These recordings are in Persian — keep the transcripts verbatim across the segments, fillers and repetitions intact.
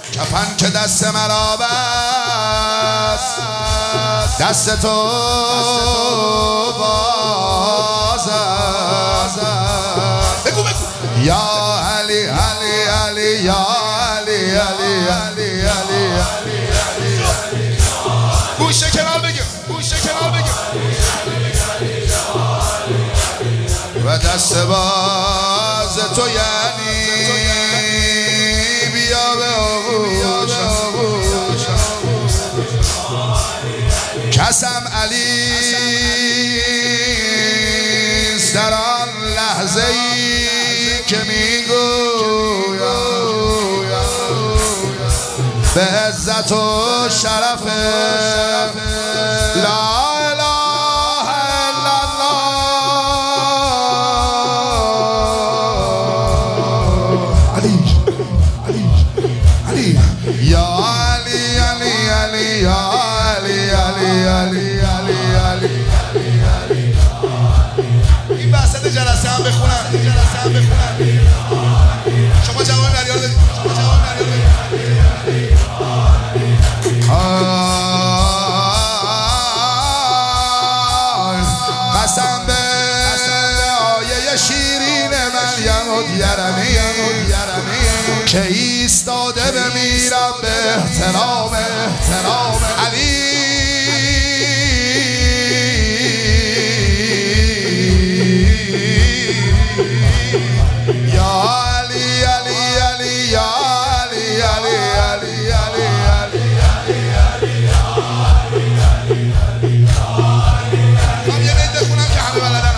کفن که دست مرا بست دست تو باز است. بگو بگو یا علی علی علی یا علی علی علی علی گوشه کنار بگیم گوشه کنار بگیم و دست باز تو یعنی بیا به آغوش کسم علی در آن لحظه ای که میگویم به عزت و شرف لا اله الا الله علی علی علی یا علی علی علی یا علی علی علی علی علی این وسط جلسه هم بخونم جلسه هم بخونم شما جواب مریال بدید شما جواب مریال بدید قسم به آیه شیرین مریم و دیرمی که ایستاده بمیرم به احترام احترام علی یا علی علی علی یا علی علی علی علی خب یه بید بخونم که همه بلدن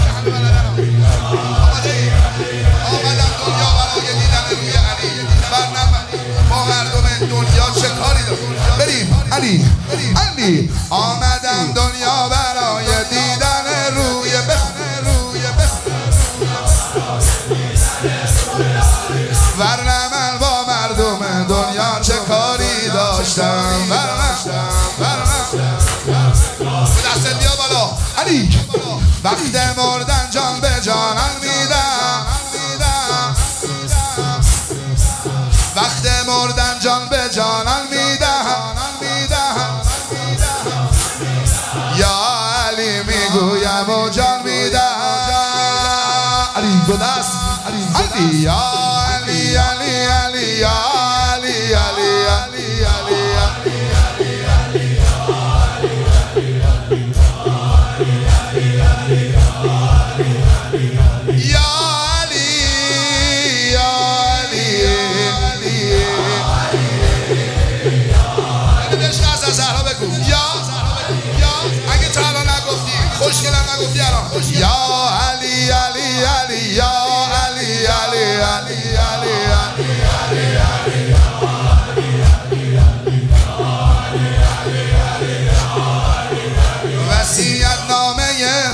آمدم دنیا برای دیدن روی علی برنم با مردم دنیا چه کاری دارم بریم علی علی آمدم دنیا برای دیدن روی بخون روی بخون ورنه من با مردم دنیا چه کاری داشتم ورنه ورنه دست بیا بالا علی وقت مردن جان به جانان میدم وقت مردن جان به جانان میدم یا علی میگویم و جان میدم علی دو دست علی یا علی علی علی یا علی علی علی علی یا علی یا علی علی دشت از زهرا بگو یا اگه تا الان نگفتی خوشگلم نگفتی الان یا علی علی علی یا علی علی علی علی وصیت نامه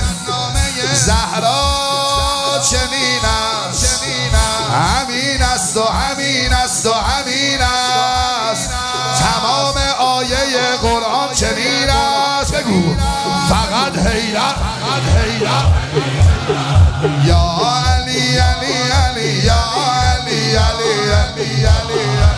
زهرا چنین است همین است و همین است و همین است تمام آیه قرآن چنین است بگو فقط حیرت فقط حیرت یا علی علی علی یا علی علی علی علی